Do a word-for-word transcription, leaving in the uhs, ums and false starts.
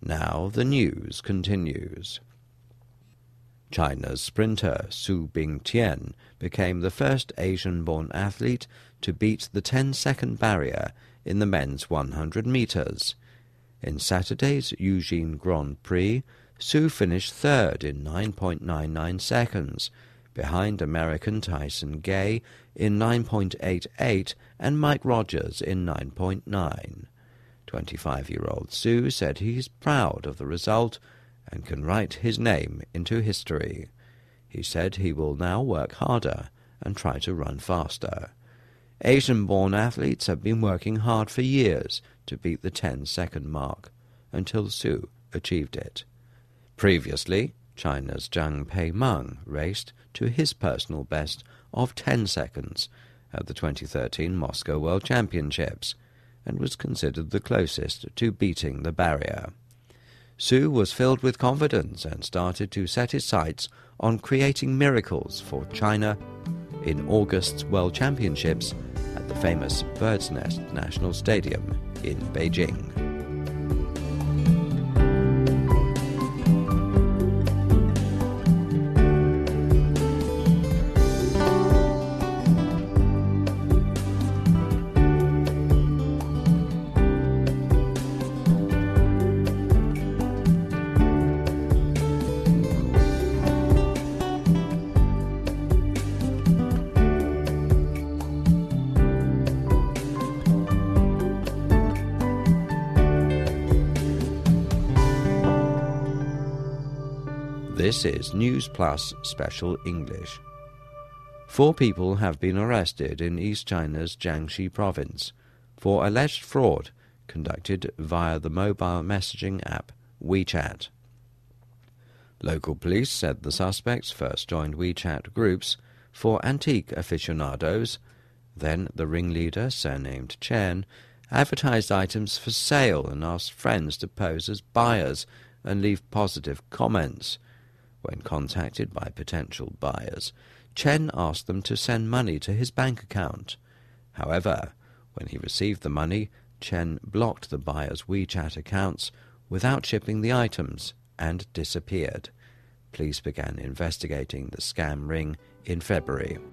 Now the news continues. China's sprinter Su Bingtian became the first Asian-born athlete to beat the ten-second barrier in the men's one hundred metres. In Saturday's Eugene Grand Prix, Su finished third in nine point nine nine seconds, behind American Tyson Gay in nine point eight eight and Mike Rogers in nine point nine. twenty-five-year-old Su said he's proud of the result and can write his name into history. He said he will now work harder and try to run faster. Asian-born athletes have been working hard for years to beat the ten-second mark, until Su achieved it. Previously, China's Zhang Peimeng raced to his personal best of ten seconds at the twenty thirteen Moscow World Championships, and was considered the closest to beating the barrier. Su was filled with confidence and started to set his sights on creating miracles for China in August's World Championships at the famous Bird's Nest National Stadium in Beijing. This is News Plus Special English. Four people have been arrested in East China's Jiangxi province for alleged fraud conducted via the mobile messaging app WeChat. Local police said the suspects first joined WeChat groups for antique aficionados. Then the ringleader, surnamed Chen, advertised items for sale and asked friends to pose as buyers and leave positive comments. When contacted by potential buyers, Chen asked them to send money to his bank account. However, when he received the money, Chen blocked the buyers' WeChat accounts without shipping the items and disappeared. Police began investigating the scam ring in February.